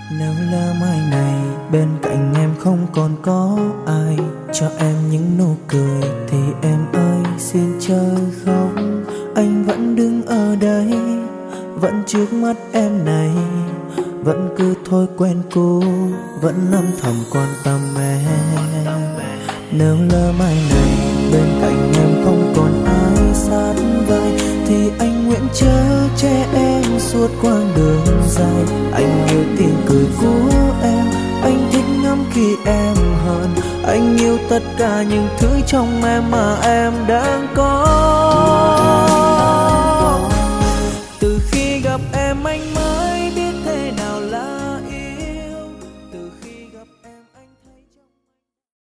Nếu lỡ mai này bên cạnh em không còn có ai cho em những nụ cười thì em ơi xin chớ khóc. Anh vẫn đứng ở đây, vẫn trước mắt em này, vẫn cứ thói quen cũ, vẫn âm thầm quan tâm em. Nếu lỡ mai này bên cạnh em không còn ai sát vai thì anh nguyện chở che em suốt quãng đường dài. Anh yêu tiếng cười của em, anh thích ngắm khi em hờn, anh yêu tất cả những thứ trong em mà em đang có.